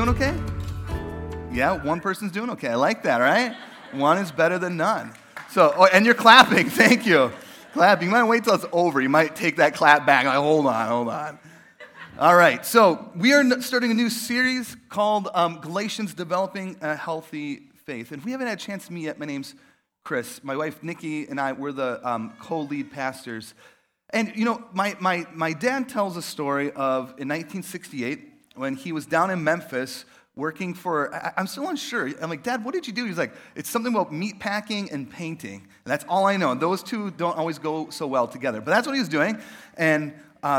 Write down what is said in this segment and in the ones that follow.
doing okay? Yeah, one person's doing okay. I like that, right? One is better than none. So, and you're clapping. Thank you. Clapping. You might wait till it's over. You might take that clap back. Like, hold on. All right. So we are starting a new series called Galatians: Developing a Healthy Faith. And if we haven't had a chance to meet yet, my name's Chris. My wife Nikki and I, we're the co-lead pastors. And you know, my dad tells a story of in 1968 when he was down in Memphis working for, I'm still unsure. I'm like, Dad, what did you do? He's like, it's something about meat packing and painting. And that's all I know. And those two don't always go so well together. But that's what he was doing. And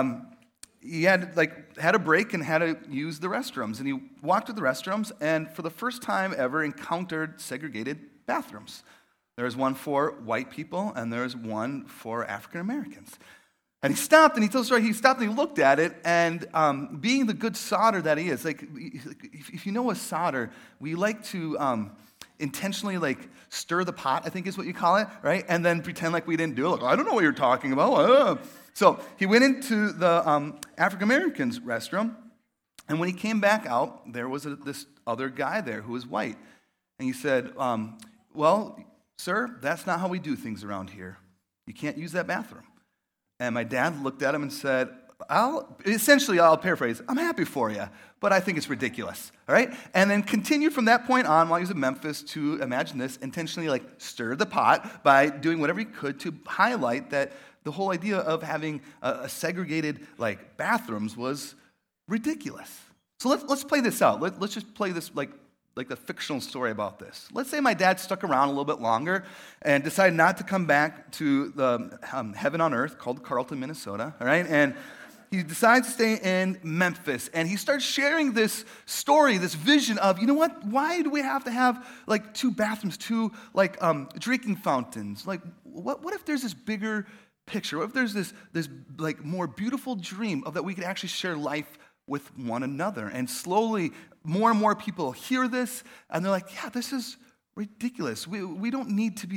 he had a break and had to use the restrooms. And he walked to the restrooms and for the first time ever encountered segregated bathrooms. There's one for white people and there's one for African Americans. And he stopped, and he tells the story, he stopped and he looked at it, and being the good sodder that he is, like, if you know a sodder, we like to intentionally, stir the pot, I think is what you call it, right? And then pretend like we didn't do it. Like, I don't know what you're talking about. So he went into the African Americans' restroom, and when he came back out, there was this other guy there who was white. And he said, well, sir, that's not how we do things around here. You can't use that bathroom. And my dad looked at him and said, I'll paraphrase, I'm happy for you, but I think it's ridiculous, all right? And then continued from that point on while he was in Memphis to, imagine this, intentionally stir the pot by doing whatever he could to highlight that the whole idea of having a segregated bathrooms was ridiculous. So let's play this out. Let's just play this like the fictional story about this. Let's say my dad stuck around a little bit longer and decided not to come back to the heaven on earth called Carlton, Minnesota, all right? And he decides to stay in Memphis, and he starts sharing this story, this vision of, you know what, why do we have to have two bathrooms, two drinking fountains? What if there's this bigger picture? What if there's this more beautiful dream of that we could actually share life with one another? And slowly, more and more people hear this, and they're like, yeah, this is ridiculous. We don't need to be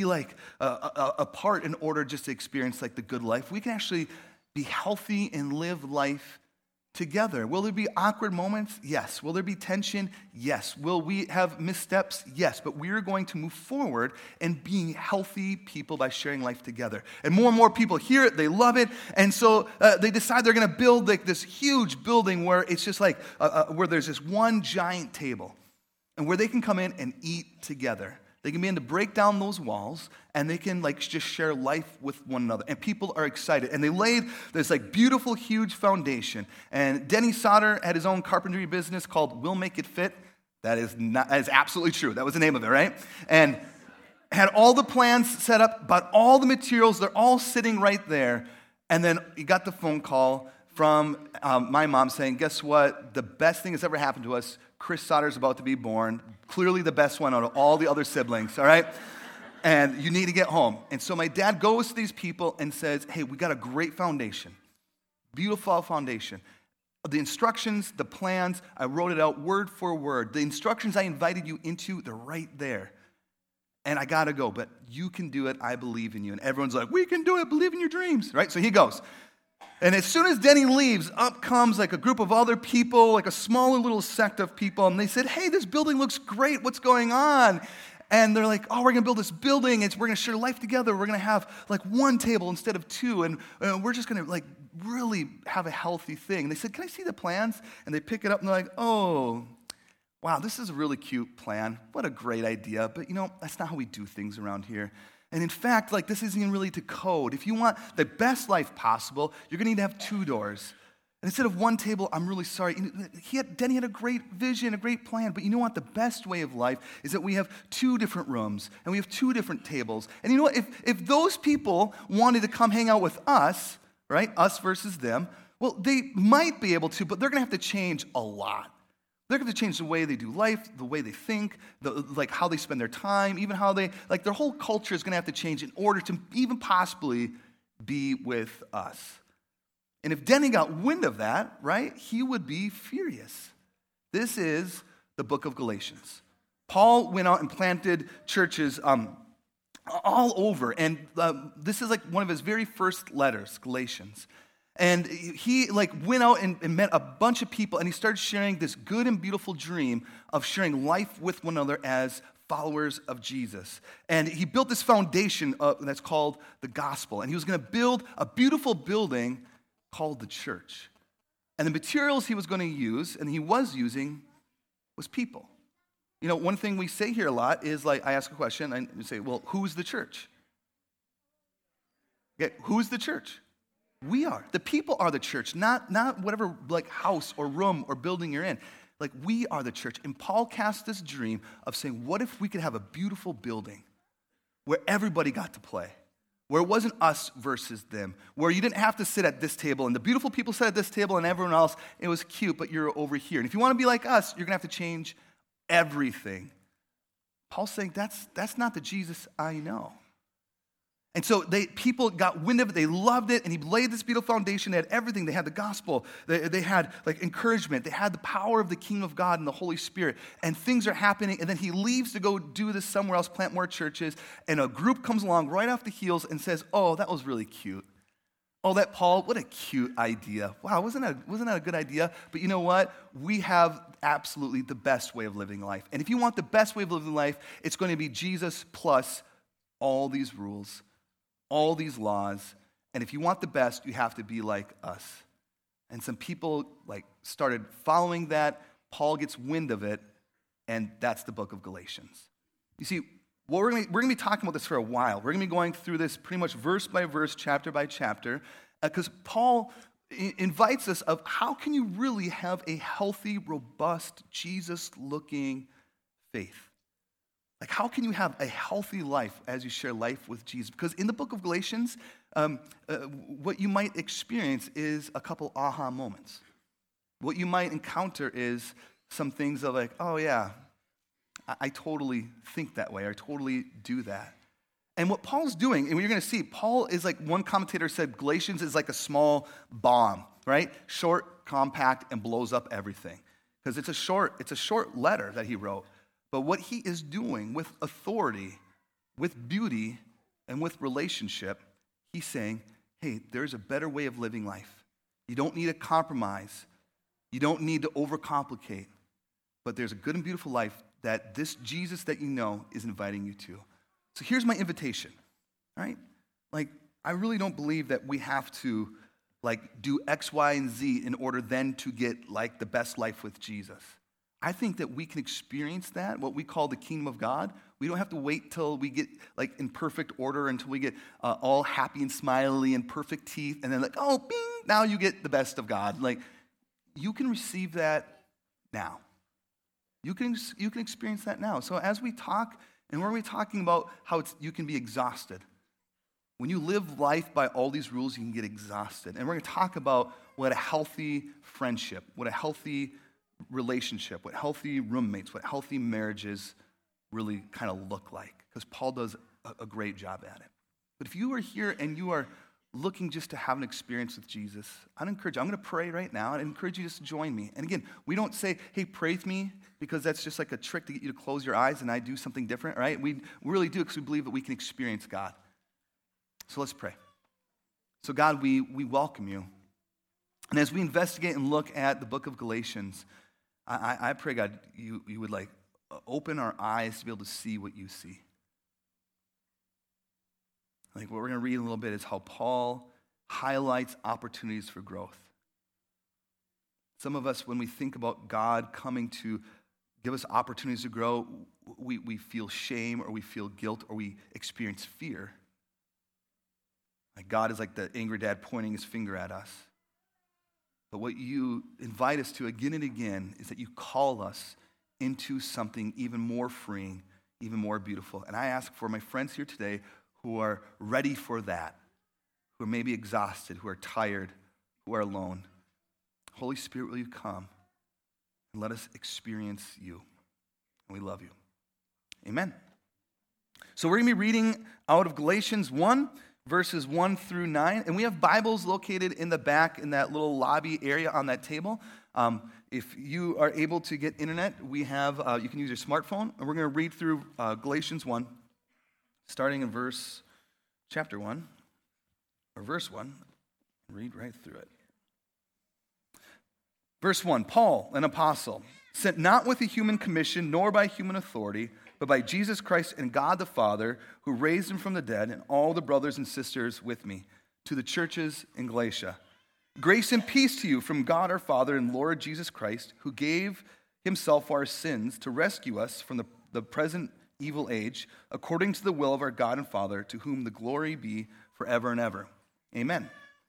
apart in order just to experience the good life. We can actually be healthy and live life together. Will there be awkward moments? Yes. Will there be tension? Yes. Will we have missteps? Yes. But we're going to move forward and being healthy people by sharing life together. And more people hear it. They love it. And so they decide they're going to build this huge building where it's just where there's this one giant table and where they can come in and eat together. They can begin to break down those walls, and they can just share life with one another. And people are excited. And they laid this beautiful, huge foundation. And Denny Sauter had his own carpentry business called We'll Make It Fit. That is absolutely true. That was the name of it, right? And had all the plans set up, bought all the materials. They're all sitting right there. And then he got the phone call from my mom saying, guess what? The best thing that's ever happened to us, Chris Sauter's about to be born. Clearly the best one out of all the other siblings, all right? And you need to get home. And so my dad goes to these people and says, hey, we got a great foundation, beautiful foundation. The instructions, the plans, I wrote it out word for word. The instructions I invited you into, they're right there. And I got to go, but you can do it. I believe in you. And everyone's like, we can do it. Believe in your dreams, right? So he goes. And as soon as Denny leaves, up comes a group of other people, a smaller little sect of people. And they said, hey, this building looks great. What's going on? And they're like, oh, we're going to build this building. We're going to share life together. We're going to have one table instead of two. And we're just going to really have a healthy thing. And they said, can I see the plans? And they pick it up and they're like, oh, wow, this is a really cute plan. What a great idea. But, that's not how we do things around here. And in fact, this isn't even really to code. If you want the best life possible, you're going to need to have two doors. And instead of one table, I'm really sorry. Denny had a great vision, a great plan. But you know what? The best way of life is that we have two different rooms and we have two different tables. And you know what? If those people wanted to come hang out with us, right, us versus them, well, they might be able to, but they're going to have to change a lot. They're going to change the way they do life, the way they think, how they spend their time, even how they, their whole culture is going to have to change in order to even possibly be with us. And if Denny got wind of that, right, he would be furious. This is the book of Galatians. Paul went out and planted churches all over, and this is one of his very first letters, Galatians. And he went out and met a bunch of people, and he started sharing this good and beautiful dream of sharing life with one another as followers of Jesus. And he built this foundation that's called the gospel. And he was going to build a beautiful building called the church. And the materials he was going to use, and he was using, was people. You know, one thing we say here a lot is I ask a question, and we say, well, who's the church? Okay, who's the church? We are. The people are the church, not whatever house or room or building you're in. We are the church. And Paul cast this dream of saying, what if we could have a beautiful building where everybody got to play, where it wasn't us versus them, where you didn't have to sit at this table, and the beautiful people sat at this table, and everyone else, it was cute, but you're over here. And if you want to be like us, you're going to have to change everything. Paul's saying, that's not the Jesus I know. And so people got wind of it, they loved it, and he laid this beautiful foundation. They had everything. They had the gospel, they had encouragement, they had the power of the kingdom of God and the Holy Spirit, and things are happening, and then he leaves to go do this somewhere else, plant more churches, and a group comes along right off the heels and says, oh, that was really cute. Oh, that Paul, what a cute idea. Wow, wasn't that a good idea? But you know what? We have absolutely the best way of living life. And if you want the best way of living life, it's going to be Jesus plus all these rules, all these laws, and if you want the best, you have to be like us. And some people started following that. Paul gets wind of it, and that's the book of Galatians. You see, we're going to be talking about this for a while. We're going to be going through this pretty much verse by verse, chapter by chapter, because Paul invites us of how can you really have a healthy, robust, Jesus-looking faith? How can you have a healthy life as you share life with Jesus? Because in the book of Galatians, what you might experience is a couple aha moments. What you might encounter is some things of oh yeah, I totally think that way. I totally do that. And what Paul's doing, and you're going to see, Paul is one commentator said Galatians is like a small bomb, right? Short, compact, and blows up everything. Because it's a short letter that he wrote. But what he is doing with authority, with beauty, and with relationship, he's saying, hey, there's a better way of living life. You don't need to compromise. You don't need to overcomplicate. But there's a good and beautiful life that this Jesus that you know is inviting you to. So here's my invitation, all right? I really don't believe that we have to, do X, Y, and Z in order then to get, the best life with Jesus. I think that we can experience that, what we call the kingdom of God. We don't have to wait till we get in perfect order, until we get all happy and smiley and perfect teeth, and then oh, bing, now you get the best of God. You can receive that now. You can experience that now. So as we talk, and we're going to be talking about how you can be exhausted. When you live life by all these rules, you can get exhausted. And we're going to talk about what a healthy friendship, what a healthy relationship, what healthy roommates, what healthy marriages really kind of look like, because Paul does a great job at it. But if you are here and you are looking just to have an experience with Jesus, I'd encourage you. I'm going to pray right now. I'd encourage you just to join me. And again, we don't say, hey, pray with me, because that's just a trick to get you to close your eyes and I do something different, right? We really do, because we believe that we can experience God. So let's pray. So God, we welcome you. And as we investigate and look at the book of Galatians, I pray, God, you would open our eyes to be able to see what you see. What we're going to read a little bit is how Paul highlights opportunities for growth. Some of us, when we think about God coming to give us opportunities to grow, we feel shame, or we feel guilt, or we experience fear. God is like the angry dad pointing his finger at us. But what you invite us to again and again is that you call us into something even more freeing, even more beautiful. And I ask for my friends here today who are ready for that, who are maybe exhausted, who are tired, who are alone. Holy Spirit, will you come and let us experience you? And we love you. Amen. So we're going to be reading out of Galatians 1, verses 1 through 9. And we have Bibles located in the back in that little lobby area on that table. If you are able to get internet, we have, you can use your smartphone. And we're going to read through Galatians 1, starting in chapter 1, or verse 1. Read right through it. Verse 1, Paul, an apostle, sent not with a human commission nor by human authority, but by Jesus Christ and God the Father, who raised him from the dead, and all the brothers and sisters with me, to the churches in Galatia. Grace and peace to you from God our Father and Lord Jesus Christ, who gave himself for our sins to rescue us from the present evil age, according to the will of our God and Father, to whom the glory be forever and ever. Amen.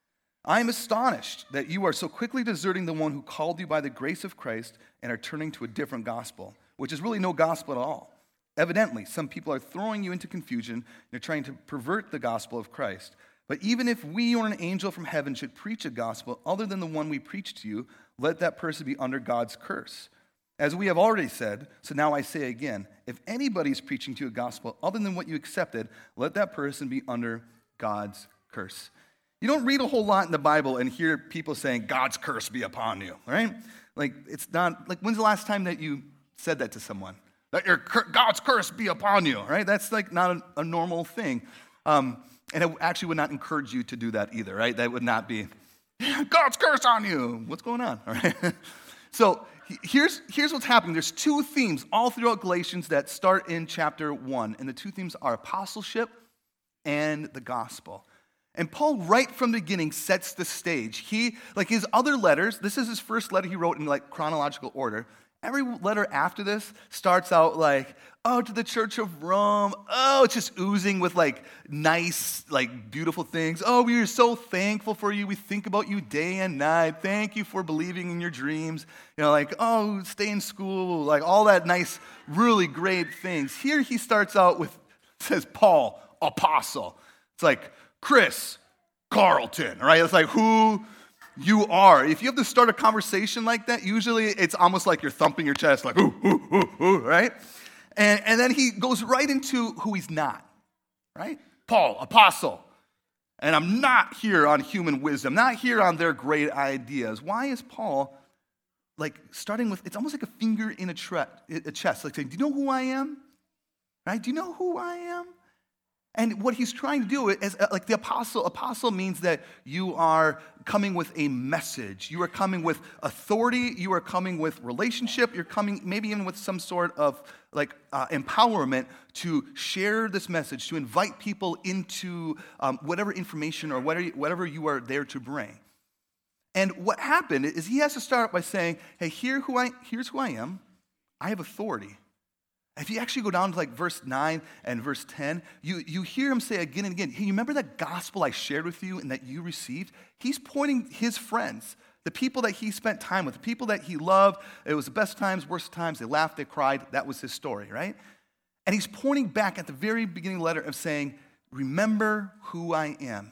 I am astonished that you are so quickly deserting the one who called you by the grace of Christ and are turning to a different gospel, which is really no gospel at all. Evidently, some people are throwing you into confusion and are trying to pervert the gospel of Christ. But even if we or an angel from heaven should preach a gospel other than the one we preach to you, let that person be under God's curse. As we have already said, so now I say again, if anybody is preaching to you a gospel other than what you accepted, let that person be under God's curse. You don't read a whole lot in the Bible and hear people saying, God's curse be upon you, right? Like, it's not, like, when's the last time that you said that to someone? That God's curse be upon you, right? That's like not a normal thing. And I actually would not encourage you to do that either, right? That would not be, God's curse on you. What's going on, all right? So here's what's happening. There's two themes all throughout Galatians that start in chapter 1. And the two themes are apostleship and the gospel. And Paul, right from the beginning, sets the stage. He, like his other letters, this is his first letter he wrote in like chronological order. Every letter after this starts out like, oh, to the church of Rome. Oh, it's just oozing with like nice, like beautiful things. Oh, we are so thankful for you. We think about you day and night. Thank you for believing in your dreams. You know, like, oh, stay in school. Like all that nice, really great things. Here he starts out with, says Paul, apostle. It's like, Chris Carlton, right? It's like who you are. If you have to start a conversation like that, usually it's almost like you're thumping your chest, like, ooh, right? And then he goes right into who he's not, right? Paul, apostle. And I'm not here on human wisdom, not here on their great ideas. Why is Paul, like, starting with, it's almost like a finger in a chest, like saying, do you know who I am? Right? Do you know who I am? And what he's trying to do is, like the apostle means that you are coming with a message. You are coming with authority. You are coming with relationship. You're coming maybe even with some sort of like empowerment to share this message, to invite people into whatever information or whatever you are there to bring. And what happened is he has to start by saying, hey, here's who I am. I have authority. If you actually go down to like verse 9 and verse 10, you hear him say again and again, hey, you remember that gospel I shared with you and that you received? He's pointing his friends, the people that he spent time with, the people that he loved. It was the best times, worst times. They laughed, they cried. That was his story, right? And he's pointing back at the very beginning of the letter of saying, remember who I am.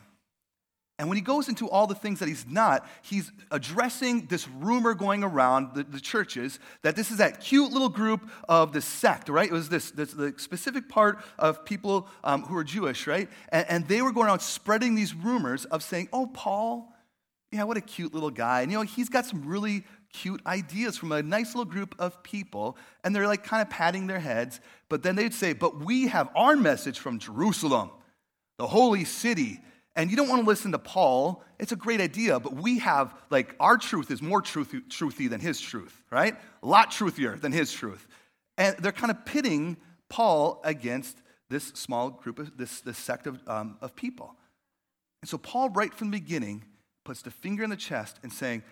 And when he goes into all the things that he's not, he's addressing this rumor going around the churches that this is that cute little group of the sect, right? It was this the specific part of people who are Jewish, right? And they were going around spreading these rumors of saying, oh, Paul, yeah, what a cute little guy. And, you know, he's got some really cute ideas from a nice little group of people. And they're like kind of patting their heads. But then they'd say, but we have our message from Jerusalem, the holy city. And you don't want to listen to Paul. It's a great idea, but we have, like, our truth is more truthy than his truth, right? A lot truthier than his truth. And they're kind of pitting Paul against this small group of, this sect of people. And so Paul, right from the beginning, puts the finger in the chest and saying,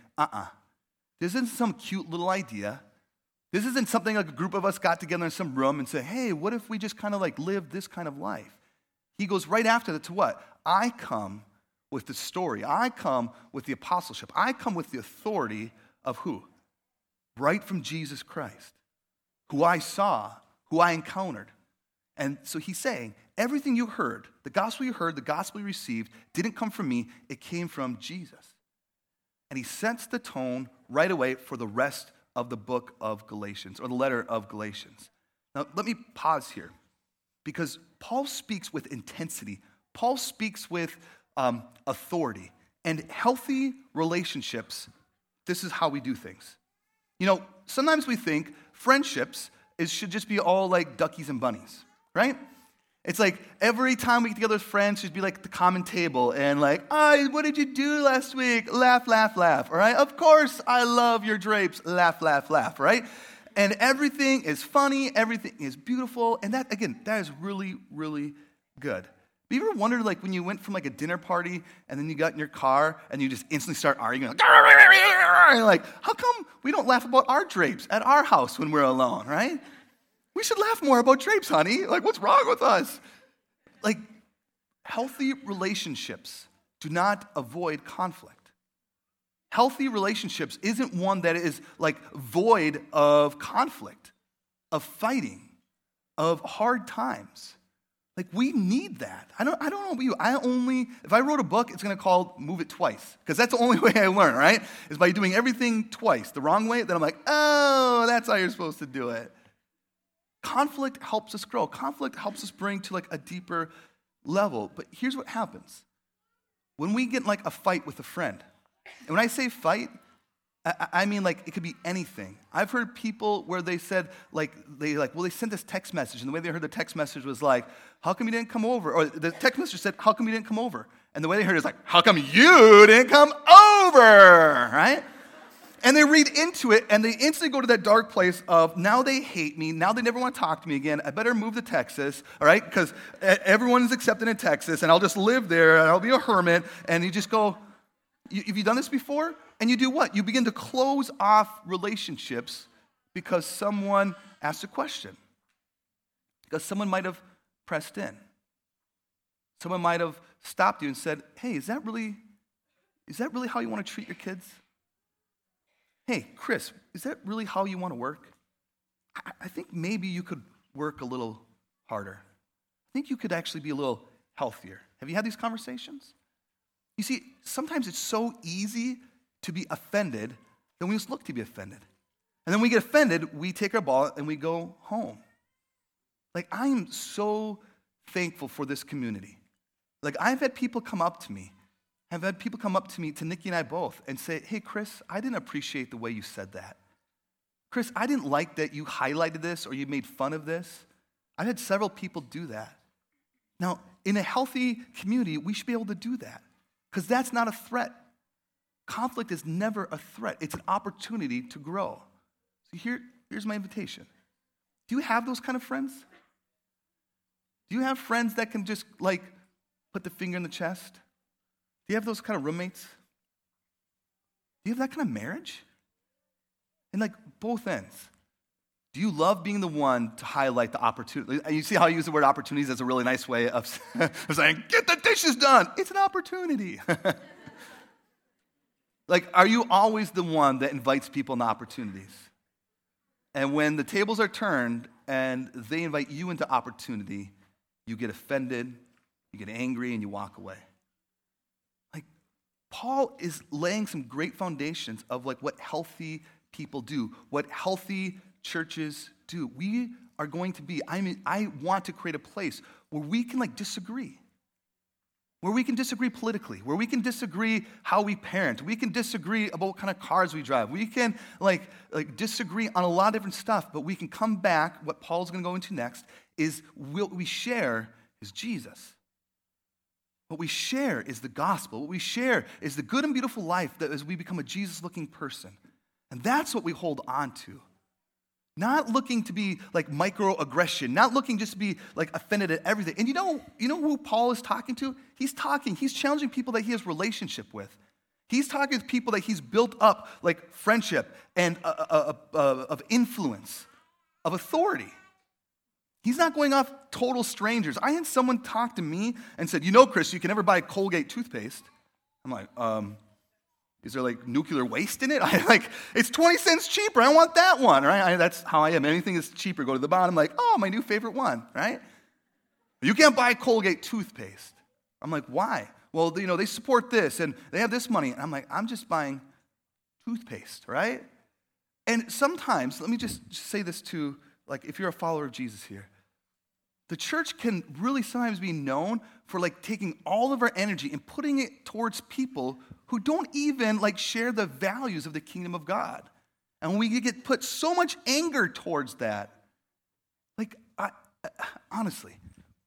this isn't some cute little idea. This isn't something like a group of us got together in some room and say, hey, what if we just kind of like live this kind of life? He goes right after that to what? I come with the story. I come with the apostleship. I come with the authority of who? Right from Jesus Christ, who I saw, who I encountered. And so he's saying, everything you heard, the gospel you heard, the gospel you received, didn't come from me. It came from Jesus. And he sets the tone right away for the rest of the book of Galatians, or the letter of Galatians. Now, let me pause here, because Paul speaks with intensity. Paul speaks with authority. And healthy relationships, this is how we do things. You know, sometimes we think friendships should just be all like duckies and bunnies, right? It's like every time we get together with friends, she'd be like at the common table and like, oh, what did you do last week? Laugh, laugh, laugh, all right? Of course I love your drapes. Laugh, laugh, laugh, right? And everything is funny. Everything is beautiful. And that, again, that is really, really good. But you ever wondered, like, when you went from like a dinner party and then you got in your car and you just instantly start arguing, like, and like, how come we don't laugh about our drapes at our house when we're alone, right? We should laugh more about drapes, honey. Like, what's wrong with us? Like, healthy relationships do not avoid conflict. Healthy relationships isn't one that is like void of conflict, of fighting, of hard times. Like, we need that. I don't know about you. If I wrote a book, it's going to call Move It Twice. Because that's the only way I learn, right? Is by doing everything twice. The wrong way, then I'm like, oh, that's how you're supposed to do it. Conflict helps us grow. Conflict helps us bring to like a deeper level. But here's what happens. When we get in like a fight with a friend, and when I say fight, I mean like it could be anything. I've heard people where they said they sent this text message, and the way they heard the text message was like, how come you didn't come over? Or the text message said, how come you didn't come over? And the way they heard it is like, how come you didn't come over? Right? And they read into it, and they instantly go to that dark place of, now they hate me, now they never want to talk to me again, I better move to Texas, all right, because everyone is accepted in Texas, and I'll just live there, and I'll be a hermit, and you just go, have you done this before? And you do what? You begin to close off relationships because someone asked a question, because someone might have pressed in. Someone might have stopped you and said, hey, is that really how you want to treat your kids? Hey, Chris, is that really how you want to work? I think maybe you could work a little harder. I think you could actually be a little healthier. Have you had these conversations? You see, sometimes it's so easy to be offended that we just look to be offended. And then we get offended, we take our ball and we go home. Like, I am so thankful for this community. Like, I've had people come up to me, to Nikki and I both, and say, hey, Chris, I didn't appreciate the way you said that. Chris, I didn't like that you highlighted this or you made fun of this. I've had several people do that. Now, in a healthy community, we should be able to do that because that's not a threat. Conflict is never a threat. It's an opportunity to grow. So here's my invitation. Do you have those kind of friends? Do you have friends that can just like put the finger in the chest? Do you have those kind of roommates? Do you have that kind of marriage? And like both ends. Do you love being the one to highlight the opportunity? You see how I use the word opportunities as a really nice way of saying, get the dishes done. It's an opportunity. Like, are you always the one that invites people into opportunities? And when the tables are turned and they invite you into opportunity, you get offended, you get angry, and you walk away. Like, Paul is laying some great foundations of like what healthy people do, what healthy churches do. We are going to be, I want to create a place where we can like disagree. Where we can disagree politically, where we can disagree how we parent, we can disagree about what kind of cars we drive, we can like disagree on a lot of different stuff, but we can come back, what Paul's going to go into next, is what we share is Jesus. What we share is the gospel. What we share is the good and beautiful life that as we become a Jesus-looking person. And that's what we hold on to. Not looking to be like microaggression, not looking just to be like offended at everything. And you know who Paul is talking to? He's challenging people that he has relationship with. He's talking to people that he's built up like friendship and of influence, of authority. He's not going off total strangers. I had someone talk to me and said, Chris, you can never buy Colgate toothpaste. I'm like, is there like nuclear waste in it? It's 20 cents cheaper. I want that one, right? That's how I am. Anything is cheaper, go to the bottom. Like, oh, my new favorite one, right? You can't buy Colgate toothpaste. I'm like, why? Well, they support this and they have this money. And I'm like, I'm just buying toothpaste, right? And sometimes, let me just say this to, like, if you're a follower of Jesus here, the church can really sometimes be known for like taking all of our energy and putting it towards people who don't even like share the values of the kingdom of God. And we get put so much anger towards that. Like, honestly,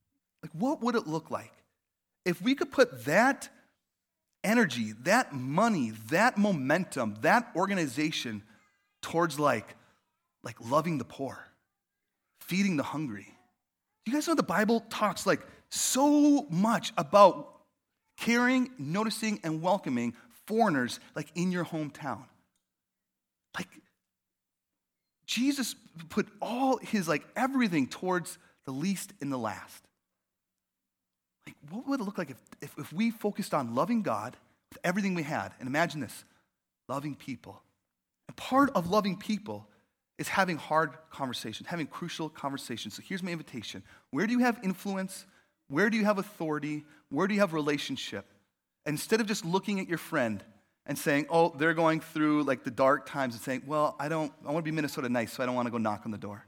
Like, what would it look like if we could put that energy, that money, that momentum, that organization towards like loving the poor, feeding the hungry? You guys know the Bible talks like so much about caring, noticing, and welcoming foreigners like in your hometown. Like, Jesus put all his like everything towards the least and the last. Like, what would it look like if we focused on loving God with everything we had? And imagine this, loving people. And part of loving people is having hard conversations, having crucial conversations. So here's my invitation. Where do you have influence? Where do you have authority? Where do you have relationship? Instead of just looking at your friend and saying, oh, they're going through like the dark times, and saying, well, I want to be Minnesota nice, so I don't want to go knock on the door.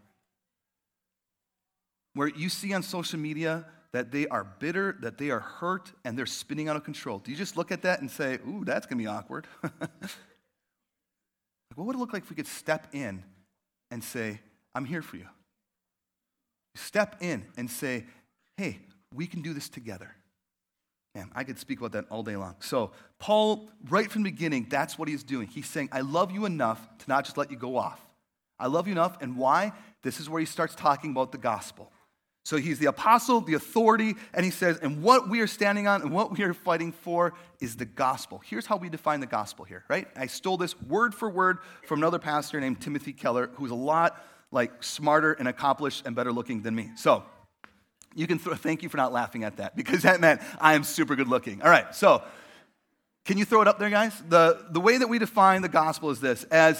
Where you see on social media that they are bitter, that they are hurt, and they're spinning out of control. Do you just look at that and say, ooh, that's going to be awkward? What would it look like if we could step in and say, I'm here for you? Step in and say, hey, we can do this together. Man, I could speak about that all day long. So Paul, right from the beginning, that's what he's doing. He's saying, I love you enough to not just let you go off. I love you enough, and why? This is where he starts talking about the gospel. So he's the apostle, the authority, and he says, and what we are standing on and what we are fighting for is the gospel. Here's how we define the gospel here, right? I stole this word for word from another pastor named Timothy Keller, who's a lot like smarter and accomplished and better looking than me. So you can thank you for not laughing at that, because that meant I am super good looking. All right, so can you throw it up there, guys? The way that we define the gospel is this: as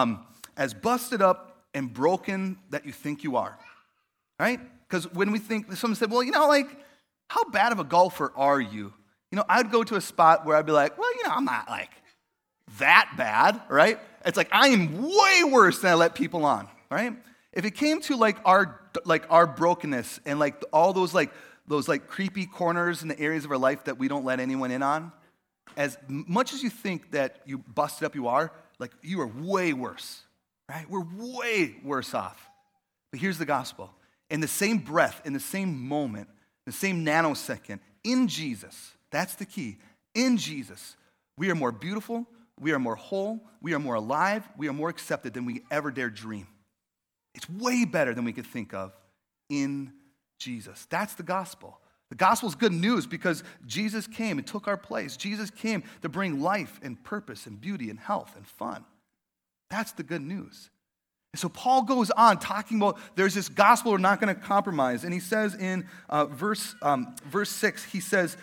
busted up and broken that you think you are, right? Because when we think, someone said, well, like, how bad of a golfer are you? I'd go to a spot where I'd be like, well, I'm not like that bad, right? It's like I am way worse than I let people on, right? If it came to like our brokenness and like all those creepy corners in the areas of our life that we don't let anyone in on, as much as you think that you busted up you are, like you are way worse, right? We're way worse off. But here's the gospel. In the same breath, in the same moment, the same nanosecond, in Jesus, that's the key. In Jesus, we are more beautiful, we are more whole, we are more alive, we are more accepted than we ever dare dream. It's way better than we could think of in Jesus. That's the gospel. The gospel is good news because Jesus came and took our place. Jesus came to bring life and purpose and beauty and health and fun. That's the good news. And so Paul goes on talking about there's this gospel we're not going to compromise. And he says in verse 6, he says,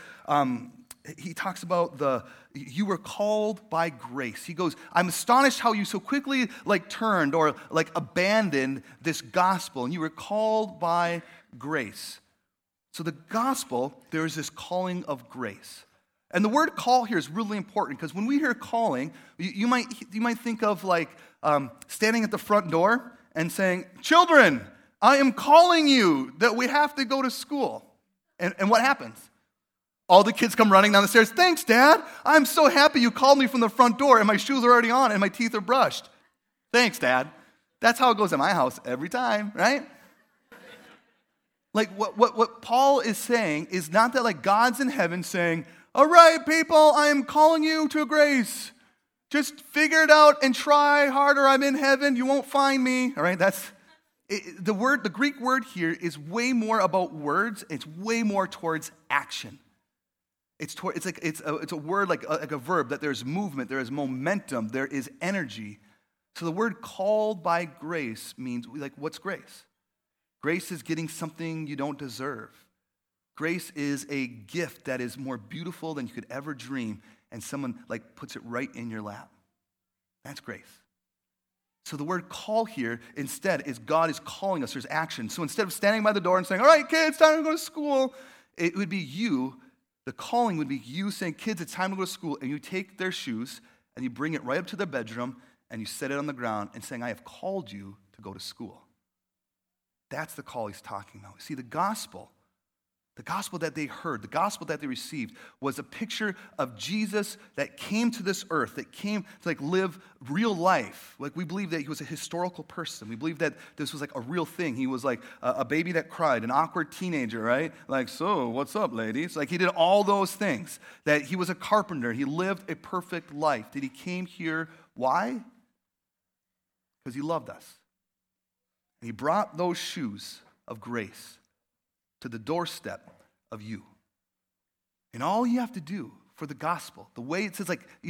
he talks about you were called by grace. He goes, I'm astonished how you so quickly turned or abandoned this gospel. And you were called by grace. So the gospel, there is this calling of grace. And the word call here is really important because when we hear calling, you might think of standing at the front door and saying, children, I am calling you that we have to go to school. And what happens? All the kids come running down the stairs. Thanks, Dad. I'm so happy you called me from the front door and my shoes are already on and my teeth are brushed. Thanks, Dad. That's how it goes at my house every time, right? What Paul is saying is not that God's in heaven saying, all right, people, I am calling you to grace. Just figure it out and try harder. I'm in heaven. You won't find me. All right, the Greek word here is way more about words. It's way more towards action. It's a word like a verb that there's movement, there is momentum, there is energy. So the word called by grace means what's grace? Grace is getting something you don't deserve. Grace is a gift that is more beautiful than you could ever dream, and someone puts it right in your lap. That's grace. So the word call here instead is God is calling us. There's action. So instead of standing by the door and saying, all right, kids, time to go to school, it would be you. The calling would be you saying, kids, it's time to go to school, and you take their shoes and you bring it right up to their bedroom and you set it on the ground and saying, I have called you to go to school. That's the call he's talking about. See, the gospel The gospel that they heard, the gospel that they received was a picture of Jesus that came to this earth, that came to live real life. We believe that he was a historical person. We believe that this was a real thing. He was like a baby that cried, an awkward teenager, right? So what's up, ladies? He did all those things. That he was a carpenter. He lived a perfect life. That he came here, why? Because he loved us. And he brought those shoes of grace to the doorstep of you. And all you have to do for the gospel, the way it says,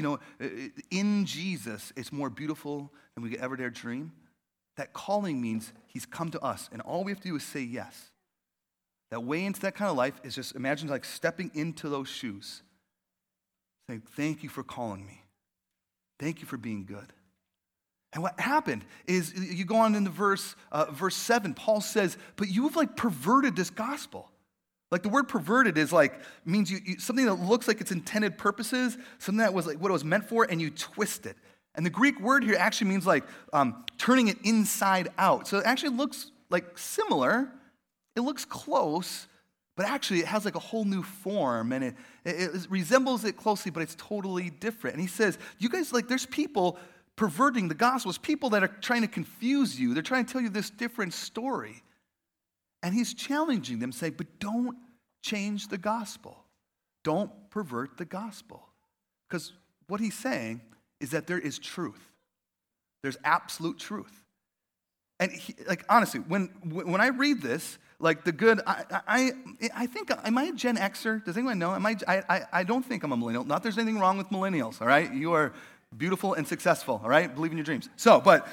in Jesus, it's more beautiful than we could ever dare dream. That calling means he's come to us, and all we have to do is say yes. That way into that kind of life is just imagine stepping into those shoes, saying, thank you for calling me. Thank you for being good. And what happened is, you go on into verse 7, Paul says, but you've perverted this gospel. The word perverted is means you something that looks like its intended purposes, something that was what it was meant for, and you twist it. And the Greek word here actually means turning it inside out. So it actually looks similar. It looks close, but actually it has a whole new form, and it resembles it closely, but it's totally different. And he says, you guys, there's people perverting the gospel. It's people that are trying to confuse you. They're trying to tell you this different story. And he's challenging them, saying, but don't change the gospel. Don't pervert the gospel. Because what he's saying is that there is truth. There's absolute truth. And honestly, when I read this, the good, I think, am I a Gen Xer? Does anyone know? I don't think I'm a millennial. Not there's anything wrong with millennials, all right? You are beautiful and successful, all right? Believe in your dreams. But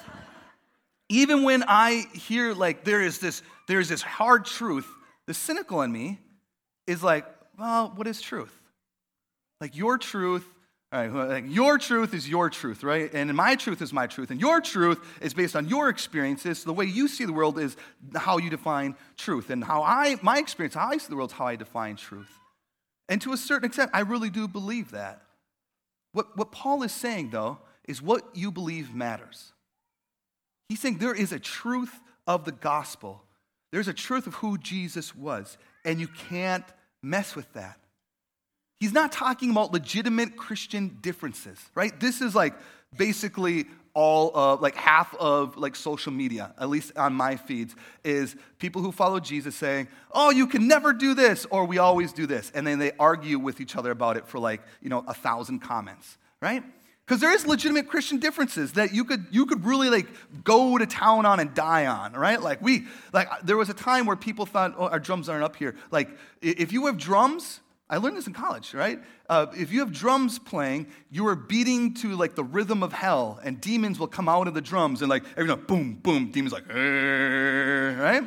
even when I hear there is this hard truth, the cynical in me is well, what is truth? Your truth, all right, your truth is your truth, right? And my truth is my truth. And your truth is based on your experiences. So the way you see the world is how you define truth. And my experience, how I see the world is how I define truth. And to a certain extent, I really do believe that. What Paul is saying, though, is what you believe matters. He's saying there is a truth of the gospel. There's a truth of who Jesus was, and you can't mess with that. He's not talking about legitimate Christian differences, right? This is basically all of half of social media, at least on my feeds, is people who follow Jesus saying, oh, you can never do this, or we always do this. And then they argue with each other about it for 1,000 comments, right? Because there is legitimate Christian differences that you could really go to town on and die on, right? There was a time where people thought, oh, our drums aren't up here. If you have drums, I learned this in college, right? If you have drums playing, you are beating to the rhythm of hell, and demons will come out of the drums, and every time, boom, boom, demons right?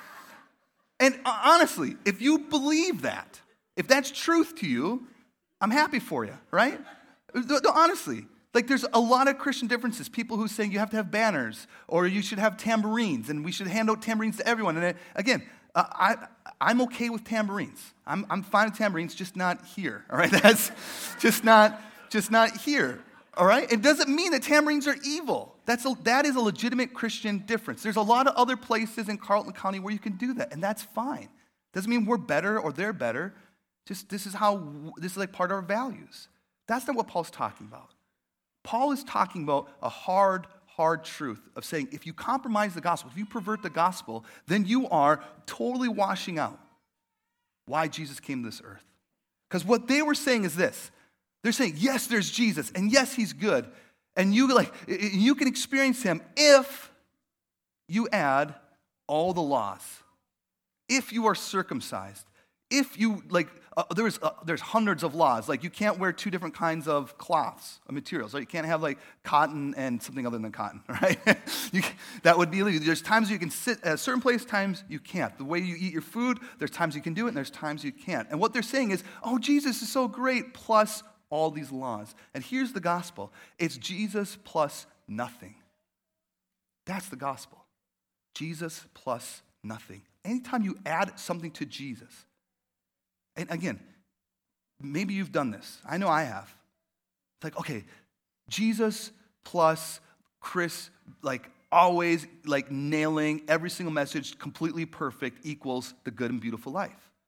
And honestly, if you believe that, if that's truth to you, I'm happy for you, right? Honestly, there's a lot of Christian differences. People who say you have to have banners, or you should have tambourines, and we should hand out tambourines to everyone. And again, I'm okay with tambourines. I'm fine with tambourines, just not here. All right, that's just not here. All right, it doesn't mean that tambourines are evil. That is a legitimate Christian difference. There's a lot of other places in Carleton County where you can do that, and that's fine. Doesn't mean we're better or they're better. Just this is part of our values. That's not what Paul's talking about. Paul is talking about a hard truth of saying if you compromise the gospel, if you pervert the gospel, then you are totally washing out why Jesus came to this earth. Because what they were saying is this. They're saying, yes, there's Jesus, and yes, he's good. And you can experience him if you add all the laws. If you are circumcised. If you, there's hundreds of laws. You can't wear two different kinds of cloths, of materials. Right? You can't have, cotton and something other than cotton, right? That would be illegal. There's times you can sit at a certain place, times you can't. The way you eat your food, there's times you can do it, and there's times you can't. And what they're saying is, oh, Jesus is so great, plus all these laws. And here's the gospel. It's Jesus plus nothing. That's the gospel. Jesus plus nothing. Anytime you add something to Jesus, and again, maybe you've done this. I know I have. It's okay, Jesus plus Chris, always, nailing every single message completely perfect equals the good and beautiful life.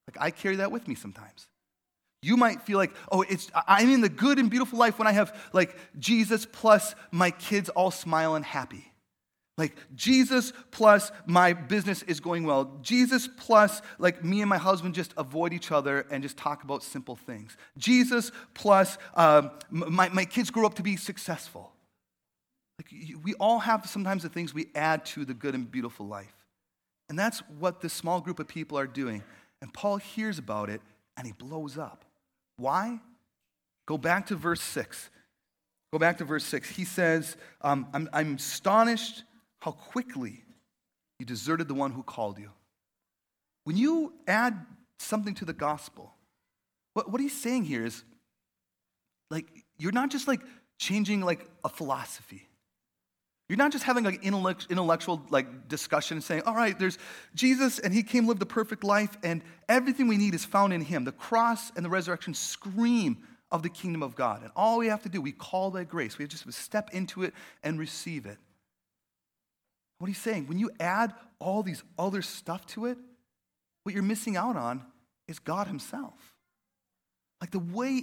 Like, I carry that with me sometimes. You might feel like, I'm in the good and beautiful life when I have, like, Jesus plus my kids all smiling happy. Like, Jesus plus my business is going well. Jesus plus, like, me and my husband just avoid each other and just talk about simple things. Jesus plus my kids grow up to be successful. Like, we all have sometimes the things we add to the good and beautiful life. And that's what this small group of people are doing. And Paul hears about it, and he blows up. Why? Go back to verse 6. Go back to verse 6. He says, I'm astonished how quickly you deserted the one who called you. When you add something to the gospel, what he's saying here is, like, you're not just, like, changing, like, a philosophy. You're not just having, like, intellectual, like, discussion and saying, all right, there's Jesus, and he came, lived a perfect life, and everything we need is found in him. The cross and the resurrection scream of the kingdom of God. And all we have to do, we call that grace. We have just to step into it and receive it. What he's saying, when you add all these other stuff to it, what you're missing out on is God himself. Like, the way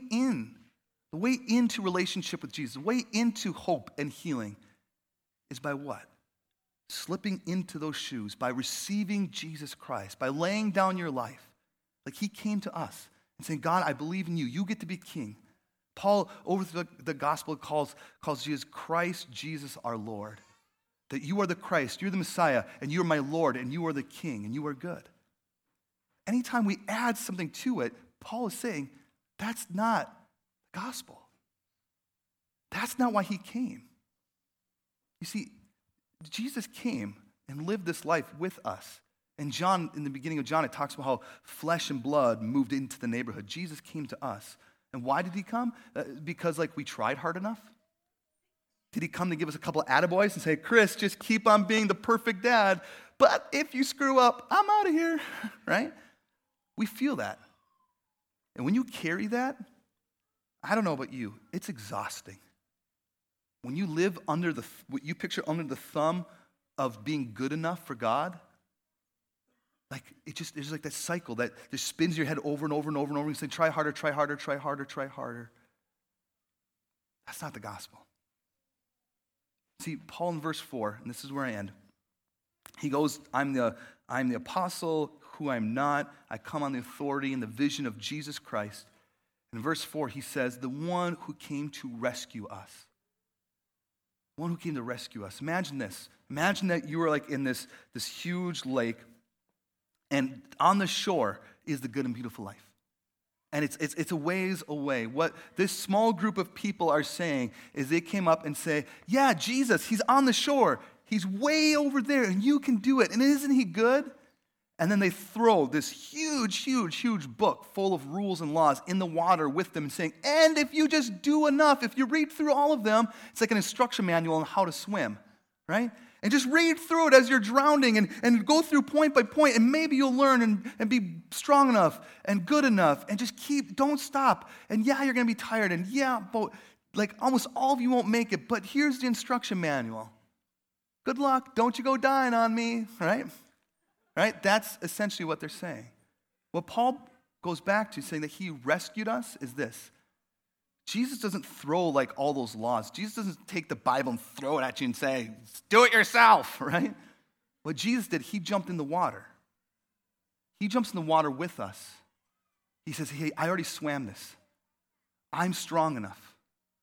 into relationship with Jesus, the way into hope and healing is by what? Slipping into those shoes, by receiving Jesus Christ, by laying down your life. Like, he came to us and saying, God, I believe in you. You get to be king. Paul, over the gospel, calls Jesus Christ, Jesus our Lord. That you are the Christ, you're the Messiah, and you are my Lord, and you are the King, and you are good. Anytime we add something to it, Paul is saying, that's not the gospel. That's not why he came. You see, Jesus came and lived this life with us. And John, in the beginning of John, it talks about how flesh and blood moved into the neighborhood. Jesus came to us. And why did he come? Because, like, we tried hard enough? Did he come to give us a couple of attaboys and say, Chris, just keep on being the perfect dad, but if you screw up, I'm out of here, right? We feel that. And when you carry that, I don't know about you, it's exhausting. When you live under what you picture under the thumb of being good enough for God, like, there's like that cycle that just spins your head over and over and over and over. You say, try harder, try harder, try harder, try harder. That's not the gospel. See, Paul in verse 4, and this is where I end. He goes, I'm the apostle who I'm not. I come on the authority and the vision of Jesus Christ. In verse 4, he says, the one who came to rescue us. The one who came to rescue us. Imagine this. Imagine that you were, like, in this huge lake, and on the shore is the good and beautiful life. And it's a ways away. What this small group of people are saying is they came up and say, yeah, Jesus, he's on the shore. He's way over there, and you can do it. And isn't he good? And then they throw this huge, huge, huge book full of rules and laws in the water with them and saying, and if you just do enough, if you read through all of them, it's like an instruction manual on how to swim, right? And just read through it as you're drowning and go through point by point, and maybe you'll learn and be strong enough and good enough, and just don't stop. And yeah, you're going to be tired, and yeah, but, like, almost all of you won't make it, but here's the instruction manual. Good luck, don't you go dying on me, right? Right? That's essentially what they're saying. What Paul goes back to saying that he rescued us is this. Jesus doesn't throw, like, all those laws. Jesus doesn't take the Bible and throw it at you and say, do it yourself, right? What Jesus did, he jumped in the water. He jumps in the water with us. He says, hey, I already swam this. I'm strong enough.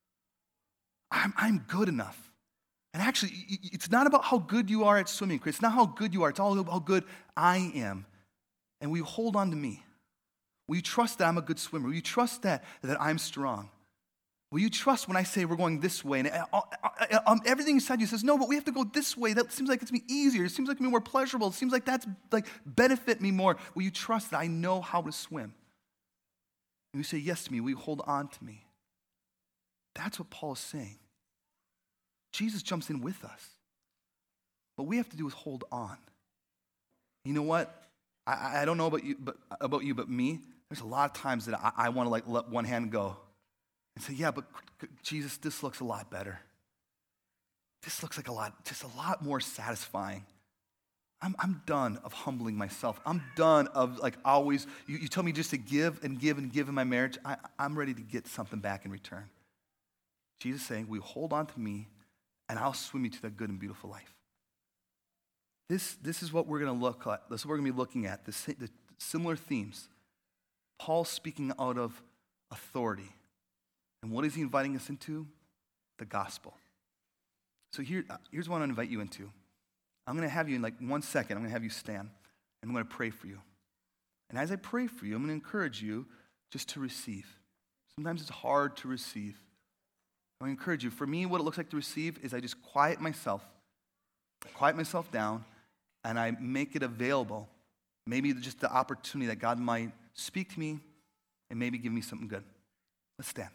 I'm good enough. And actually, it's not about how good you are at swimming, Chris. It's not how good you are. It's all about how good I am. And will you hold on to me? Will you trust that I'm a good swimmer? Will you trust that I'm strong? Will you trust when I say we're going this way? And everything inside you says, no, but we have to go this way. That seems like it's me easier. It seems like it's me more pleasurable. It seems like that's, like, benefit me more. Will you trust that I know how to swim? And you say yes to me. Will you hold on to me? That's what Paul is saying. Jesus jumps in with us. What we have to do is hold on. You know what? I don't know about you, but me, there's a lot of times that I want to, like, let one hand go and say, yeah, but Jesus, this looks a lot better. This looks like just a lot more satisfying. I'm done of humbling myself. I'm done of like always, you tell me just to give and give and give in my marriage. I'm ready to get something back in return. Jesus is saying, will you hold on to me and I'll swim you to that good and beautiful life. This is what we're going to look at. This is what we're going to be looking at, the similar themes. Paul speaking out of authority. And what is he inviting us into? The gospel. So here's what I want to invite you into. I'm going to have you in like 1 second, I'm going to have you stand, and I'm going to pray for you. And as I pray for you, I'm going to encourage you just to receive. Sometimes it's hard to receive. I encourage you. For me, what it looks like to receive is I just quiet myself down, and I make it available. Maybe just the opportunity that God might speak to me and maybe give me something good. Let's stand.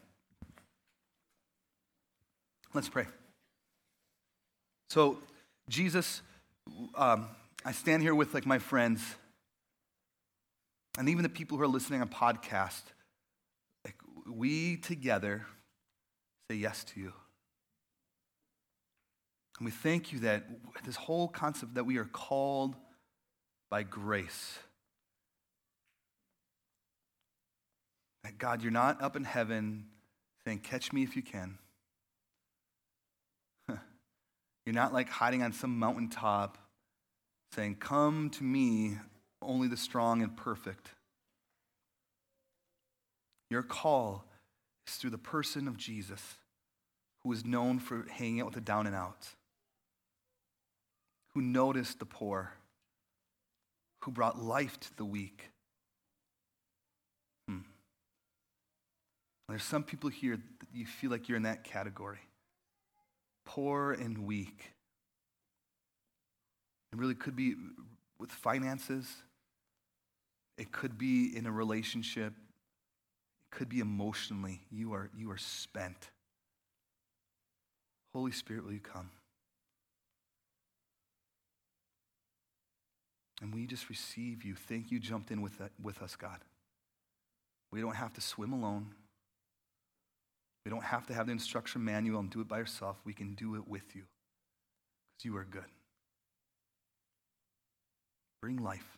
Let's pray. So, Jesus, I stand here with like my friends, and even the people who are listening on podcast. Like we together say yes to you. And we thank you that this whole concept that we are called by grace. That God, you're not up in heaven saying, catch me if you can. You're not like hiding on some mountaintop saying, come to me, only the strong and perfect. Your call is through the person of Jesus, who is known for hanging out with the down and out, who noticed the poor, who brought life to the weak. There's some people here that you feel like you're in that category. Poor and weak. It really could be with finances. It could be in a relationship. It could be emotionally. You are spent. Holy Spirit, will you come? And we just receive you. Thank you jumped in with us, God. We don't have to swim alone. We don't have to have the instruction manual and do it by yourself. We can do it with you because you are good. Bring life.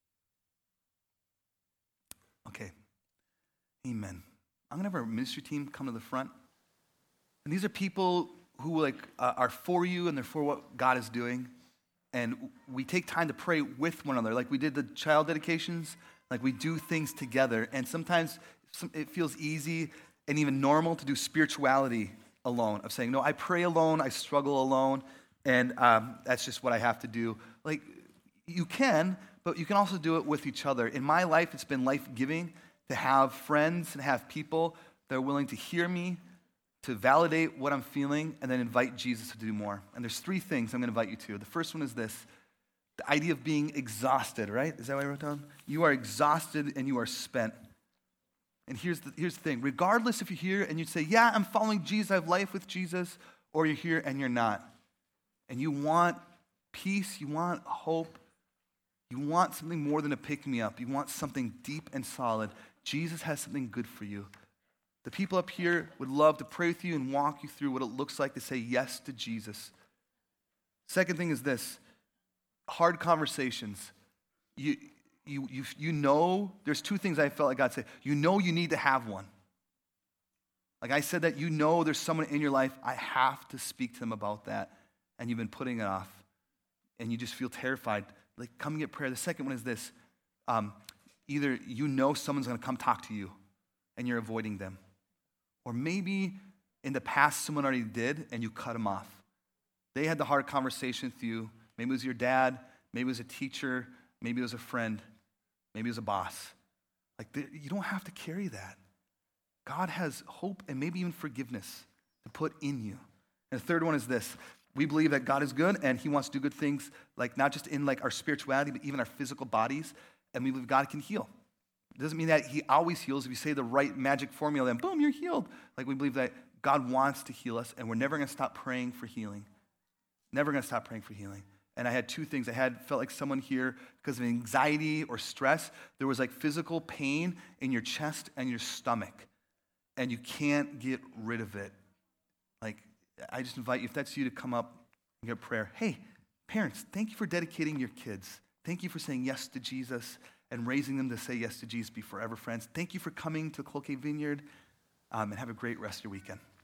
Okay. Amen. I'm going to have our ministry team come to the front. And these are people who are for you and they're for what God is doing. And we take time to pray with one another. Like we did the child dedications. Like we do things together. And sometimes it feels easy and even normal to do spirituality alone, of saying, no, I pray alone, I struggle alone, and that's just what I have to do. Like, you can, but you can also do it with each other. In my life, it's been life-giving to have friends and have people that are willing to hear me, to validate what I'm feeling, and then invite Jesus to do more. And there's 3 things I'm going to invite you to. The first one is this, the idea of being exhausted, right? Is that what I wrote down? You are exhausted and you are spent. And here's the thing. Regardless if you're here and you say, yeah, I'm following Jesus, I have life with Jesus, or you're here and you're not. And you want peace, you want hope, you want something more than a pick-me-up. You want something deep and solid. Jesus has something good for you. The people up here would love to pray with you and walk you through what it looks like to say yes to Jesus. Second thing is this, hard conversations. You know, there's 2 things I felt like God said. You know you need to have one. Like I said that you know there's someone in your life, I have to speak to them about that. And you've been putting it off. And you just feel terrified. Like, come and get prayer. The second one is this. Either you know someone's going to come talk to you and you're avoiding them. Or maybe in the past someone already did and you cut them off. They had the hard conversation with you. Maybe it was your dad. Maybe it was a teacher. Maybe it was a friend. Maybe it was a boss. Like, you don't have to carry that. God has hope and maybe even forgiveness to put in you. And the third one is this. We believe that God is good and he wants to do good things, like not just in like our spirituality, but even our physical bodies. And we believe God can heal. It doesn't mean that he always heals. If you say the right magic formula, then boom, you're healed. Like we believe that God wants to heal us and we're never going to stop praying for healing. Never going to stop praying for healing. And I had 2 things. Felt like someone here, because of anxiety or stress, there was like physical pain in your chest and your stomach. And you can't get rid of it. Like, I just invite you, if that's you, to come up and get prayer. Hey, parents, thank you for dedicating your kids. Thank you for saying yes to Jesus and raising them to say yes to Jesus, be forever friends. Thank you for coming to Cloquet Vineyard, and have a great rest of your weekend.